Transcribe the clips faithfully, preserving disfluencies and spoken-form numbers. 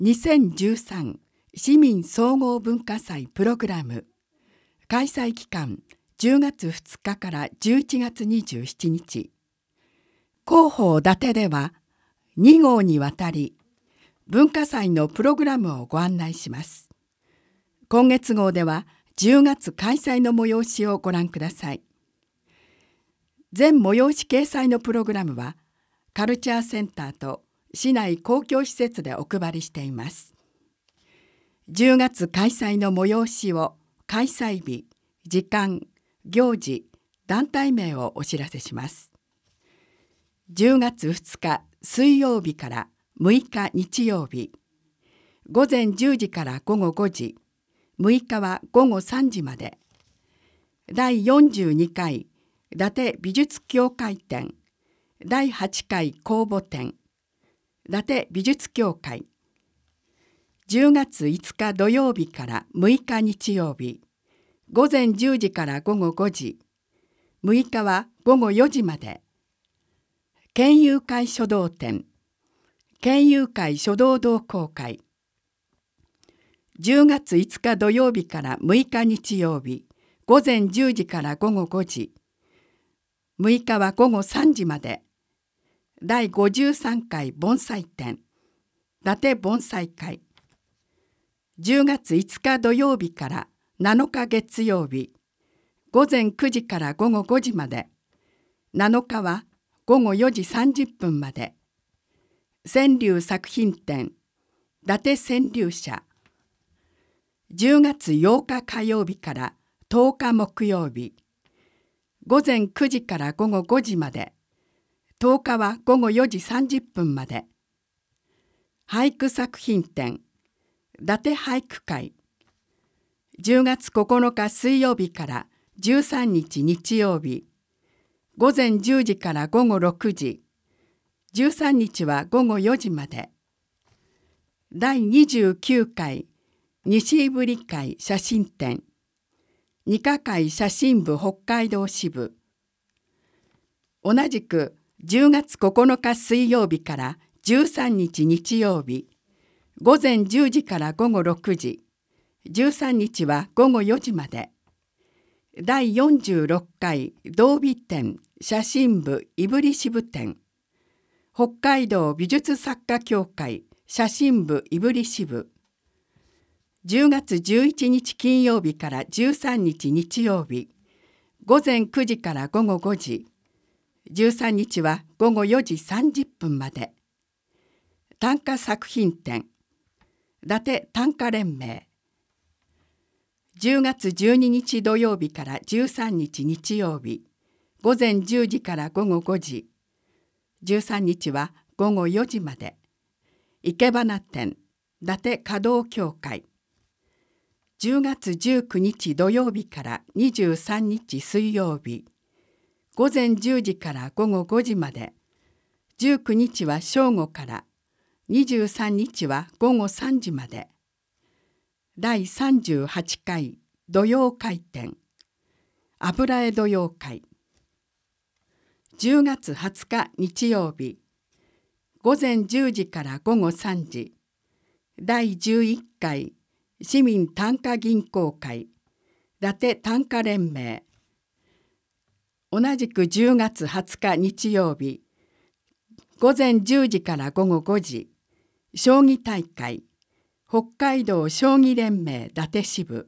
にせんじゅうさん市民総合文化祭プログラム開催期間じゅうがつふつかからじゅういちがつにじゅうしちにち。広報伊達ではに号にわたり文化祭のプログラムをご案内します。今月号ではじゅうがつ開催の催しをご覧ください。全催し掲載のプログラムはカルチャーセンターと市内公共施設でお配りしています。じゅうがつ開催の催しを開催日、時間、行事、団体名をお知らせします。じゅうがつふつか水曜日からむいか日曜日、午前じゅうじから午後ごじ、むいかは午後さんじまで、だいよんじゅうにかい伊達美術協会展、だいはちかい公募展、伊達美術協会、じゅうがついつか土曜日からむいか日曜日、午前じゅうじから午後ごじ、むいかは午後よじまで、県友会書道展、県友会書道同好会、じゅうがついつか土曜日からむいか日曜日、午前じゅうじから午後ごじ、むいかは午後さんじまで、だいごじゅうさんかい盆栽展、伊達盆栽会、じゅうがついつか土曜日からなのか月曜日、午前くじから午後ごじまで、なのかは午後よじさんじゅっぷんまで、川柳作品展、伊達川柳社、じゅうがつようか火曜日からとおか木曜日、午前くじから午後ごじまで、とおかは午後よじさんじゅっぷんまで、俳句作品展、伊達俳句会、じゅうがつここのか水曜日からじゅうさんにち日曜日、午前じゅうじから午後ろくじ、じゅうさんにちは午後よじまで、だいにじゅうきゅうかい西振り会写真展、二課会写真部北海道支部、同じくじゅうがつここのか水曜日からじゅうさんにち日曜日、午前じゅうじから午後ろくじ、じゅうさんにちは午後よじまで、だいよんじゅうろっかい同美展写真部胆振支部展、北海道美術作家協会写真部胆振支部、じゅうがつじゅういちにち金曜日からじゅうさんにち日曜日、午前くじから午後ごじ、じゅうさんにちは午後よじさんじゅっぷんまで、短歌作品展、伊達短歌連盟、じゅうがつじゅうににち土曜日からじゅうさんにち日曜日、午前じゅうじから午後ごじ、じゅうさんにちは午後よじまで、生け花展、伊達華道協会、じゅうがつじゅうくにち土曜日からにじゅうさんにち水曜日、午前じゅうじから午後ごじまで、じゅうくにちは正午から、にじゅうさんにちは午後さんじまで、だいさんじゅうはちかい土曜会展、油絵土曜会、じゅうがつはつか日曜日、午前じゅうじから午後さんじ、だいじゅういっかい市民短歌銀行会、伊達短歌連盟、同じくじゅうがつはつか日曜日、午前じゅうじから午後ごじ、将棋大会、北海道将棋連盟伊達支部、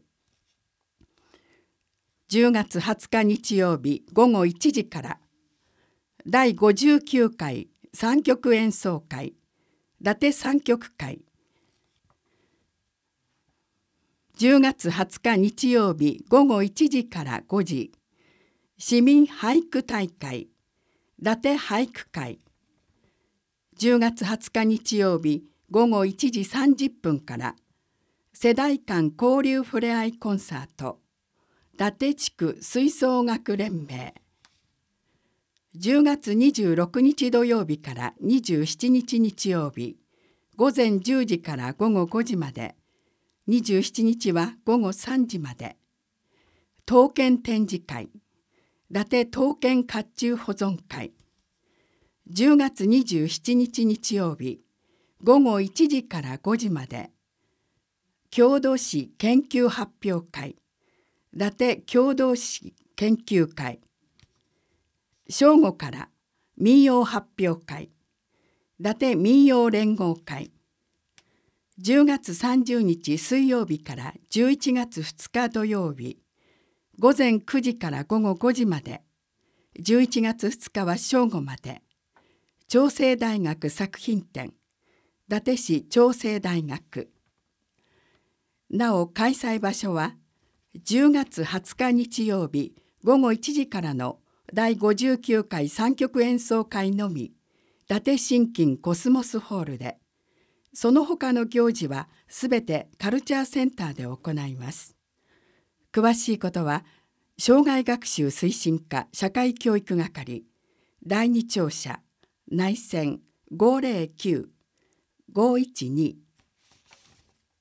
じゅうがつはつか日曜日午後いちじからだいごじゅうきゅうかい三曲演奏会、伊達三曲会、じゅうがつはつか日曜日午後いちじからごじ、市民俳句大会、伊達俳句会、じゅうがつはつか日曜日午後いちじさんじゅっぷんから世代間交流ふれあいコンサート、伊達地区吹奏楽連盟、じゅうがつにじゅうろくにち土曜日からにじゅうしちにち日曜日、午前じゅうじから午後ごじまで、にじゅうしちにちは午後さんじまで、刀剣展示会、伊達刀剣甲冑保存会、じゅうがつにじゅうしちにち日曜日、 ごごいちじからごじまで郷土史研究発表会、伊達郷土史研究会。正午から民謡発表会、伊達民謡連合会。じゅうがつさんじゅうにち水曜日からじゅういちがつふつか土曜日、午前くじからごごごじまで、じゅういちがつふつかは正午まで、長生大学作品展、伊達市長生大学。なお開催場所はじゅうがつはつか日曜日ごごいちじからのだいごじゅうきゅうかい三曲演奏会のみ、伊達新金コスモスホールで、その他の行事はすべてカルチャーセンターで行います。詳しいことは障害学習推進課社会教育係だいに庁舎内線 ごーぜろきゅう ごーいちに